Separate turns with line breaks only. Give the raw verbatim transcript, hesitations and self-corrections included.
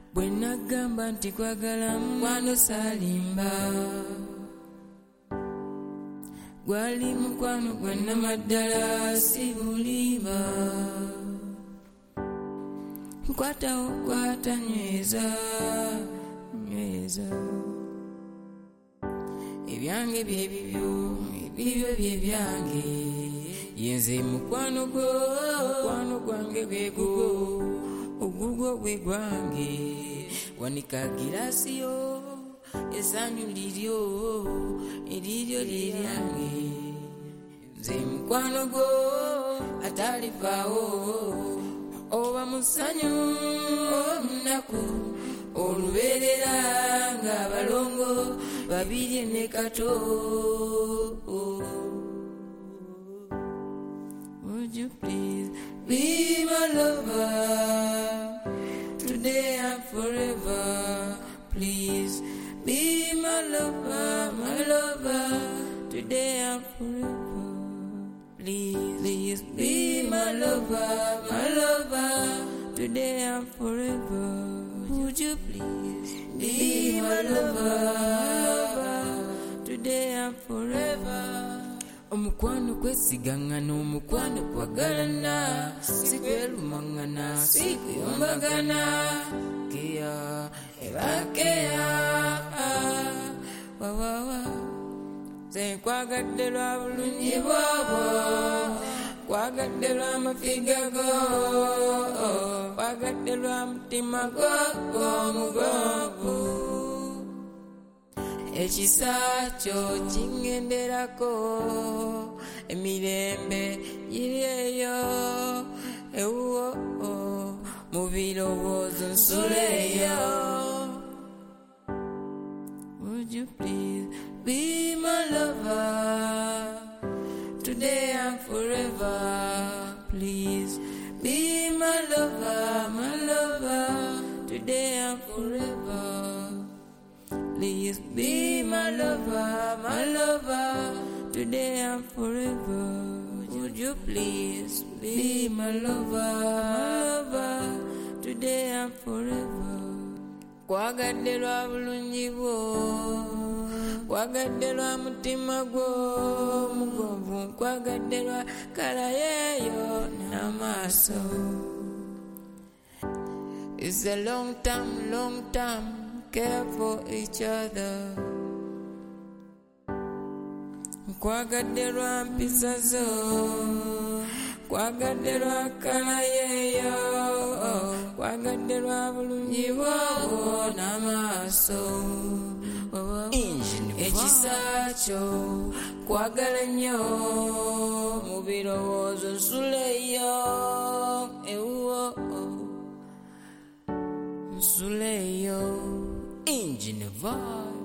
bwe nagamba nti kwagala mukwano salimba gwali mukwano gwa namaddala si bulimba nkwatawo kwata nyweza nyweza ebyange byebibyo ebibyo byebyange yenze mukwano gwo mukwano gwange gwegugwo ogugwo gwe gwange wanika girasiyo esanyu liryo eriryo liryange nze mukwano gwo atalifaawo oba musanyu omunaku olubeerera ng'abalongo babiri ne kato. Would you please be my lover today and forever? Please be my lover, my lover today and forever. Please, please be my lover, my lover today and forever. Would you please be my lover, my lover today and forever? Omukwano kwesigangana omukwano kwagalana sikwelumangana sikuyombagana keya ebakeya wawawa ze kwagadde lwa bulungi bwabo kwagadde lwa mafiga go kwagadde lwa mutima gwo omugonvu ekisa kyo kingenderako emirembe giri eyo ewuwo mu birowoozo nsuleyo. Would you please be my lover today and forever? Please be my lover, my lover today and forever. Please be my lover, my lover today and forever. Would you please be my lover, my lover today and forever? Kwagadde lwa bulungi bwo kwagadde lwa mutima gwo mugonvu kwagadde lwa kala yeyo n'amaaso. It's a long time, long time care for each other. Kwagadde lwa mpisa zo kwagadde lwa kala yeyo kwagadde lwa bulungi bwo n'amaaso. Ekisa kyo kwagala nnyo mu birowoozo nsuleyo ewuwo nsuleyo engine vibe.